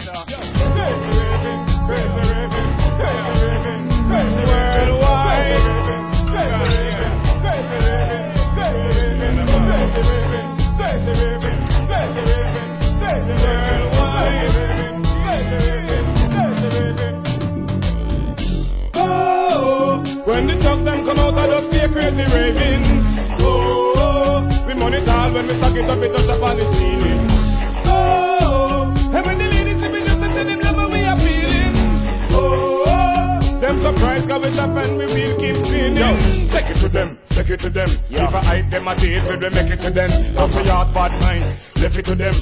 When the thugs them come out, I just see a crazy raving. Oh, we money tall when we stack it up, it touch up on the ceiling. Oh, and when the ladies see me just to them love we are feeling. Oh, them surprised cause we stop and we will keep spinning. Yo, take it to them, take it to them. Yeah. If I hype them, I did, we make it to them. After your bad mind, left it to them.